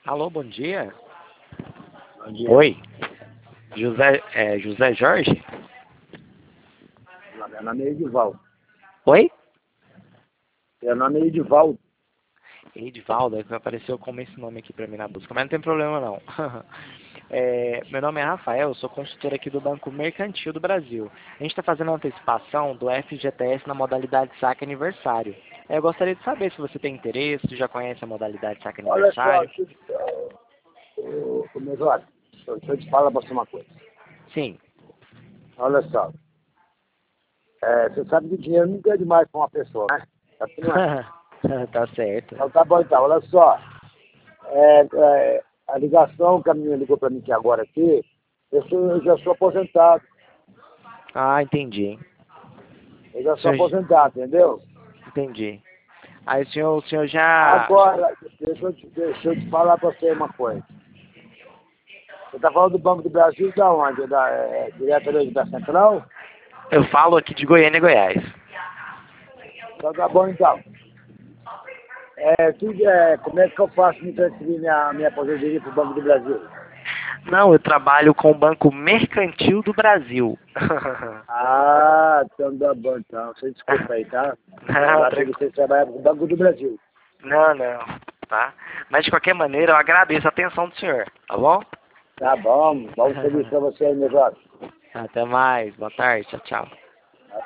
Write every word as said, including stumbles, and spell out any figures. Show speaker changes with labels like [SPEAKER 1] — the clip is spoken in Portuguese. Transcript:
[SPEAKER 1] Alô, bom dia.
[SPEAKER 2] Bom dia.
[SPEAKER 1] Oi. José, é, José Jorge?
[SPEAKER 2] Meu nome é Edivaldo.
[SPEAKER 1] Oi?
[SPEAKER 2] Meu nome é Edivaldo.
[SPEAKER 1] Edivaldo, é que apareceu como esse nome aqui pra mim na busca, mas não tem problema não. É, meu nome é Rafael, eu sou consultor aqui do Banco Mercantil do Brasil. A gente está fazendo a antecipação do F G T S na modalidade saque aniversário. É, eu gostaria de saber se você tem interesse, se já conhece a modalidade saque
[SPEAKER 2] Olha só,
[SPEAKER 1] aniversário.
[SPEAKER 2] deixa eu, ô, meu Jorge, deixa eu te falar pra você uma coisa.
[SPEAKER 1] Sim.
[SPEAKER 2] Olha só, é, você sabe que dinheiro nunca é demais pra uma pessoa, né? Tá tudo bem.
[SPEAKER 1] Tá certo.
[SPEAKER 2] Então tá bom então, olha só. É, é, a ligação que a menina ligou pra mim aqui agora aqui, eu, sou, eu já sou aposentado.
[SPEAKER 1] Ah, entendi.
[SPEAKER 2] Eu já
[SPEAKER 1] O
[SPEAKER 2] sou
[SPEAKER 1] senhor,
[SPEAKER 2] aposentado, entendeu?
[SPEAKER 1] entendi. Aí o senhor, o senhor já...
[SPEAKER 2] Agora, deixa eu, te, deixa eu te falar pra você uma coisa. Você tá falando do Banco do Brasil da onde? Da, é, diretamente da Central?
[SPEAKER 1] Eu falo aqui de Goiânia, Goiás.
[SPEAKER 2] Então tá bom então. É, tudo, é, como é que eu faço me transferir minha, minha aposentadoria para o Banco do Brasil?
[SPEAKER 1] Não, eu trabalho com o Banco Mercantil do Brasil.
[SPEAKER 2] Ah, então tá bom então. Você desculpa aí, tá? Eu
[SPEAKER 1] Não,
[SPEAKER 2] achei que
[SPEAKER 1] tranquilo.
[SPEAKER 2] você trabalhava com o Banco do Brasil.
[SPEAKER 1] Não, não, tá? Mas de qualquer maneira, eu agradeço a atenção do senhor, tá bom?
[SPEAKER 2] Tá bom, bom serviço para você aí, meu jovem.
[SPEAKER 1] Até mais, boa tarde, tchau, tchau.